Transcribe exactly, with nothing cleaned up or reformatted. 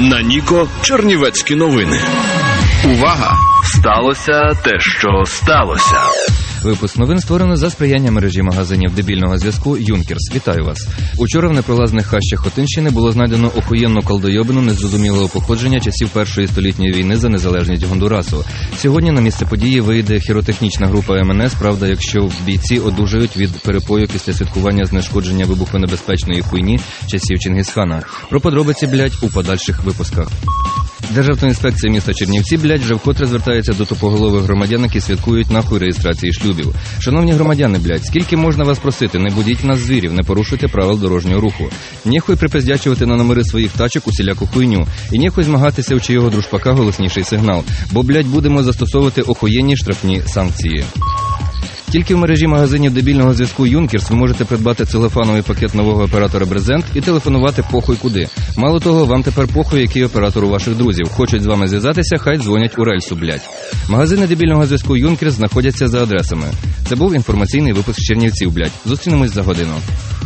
На Ніко чернівецькі новини. Увага! Сталося те, що сталося. Випуск новин створено за сприяння мережі магазинів дебільного зв'язку «Юнкерс». Вітаю вас. Учора в непролазних хащах Хотинщини було знайдено охуєнну колдойобину незрозумілого походження часів Першої столітньої війни за незалежність Гондурасу. Сьогодні на місце події вийде хіротехнічна група ем ен ес, правда, якщо бійці одужають від перепою після святкування знешкодження вибухонебезпечної хуйні часів Чингісхана. Про подробиці, блядь, у подальших випусках. Державтоінспекція міста Чернівці, блядь, вже вкотре звертається до тупоголових громадян, які святкують нахуй реєстрації шлюбів. Шановні громадяни, блядь, скільки можна вас просити, не будіть нас звірів, не порушуйте правил дорожнього руху. Нєхуй припиздячувати на номери своїх тачок усіляку хуйню. І нєхуй змагатися у чийого дружпака голосніший сигнал. Бо, блядь, будемо застосовувати охуєнні штрафні санкції. Тільки в мережі магазинів дебільного зв'язку «Юнкерс» ви можете придбати целофановий пакет нового оператора «Брезент» і телефонувати похуй куди. Мало того, вам тепер похуй, який оператор у ваших друзів. Хочуть з вами зв'язатися, хай дзвонять у рельсу, блядь. Магазини дебільного зв'язку «Юнкерс» знаходяться за адресами. Це був інформаційний випуск Чернівців, блядь. Зустрінемось за годину.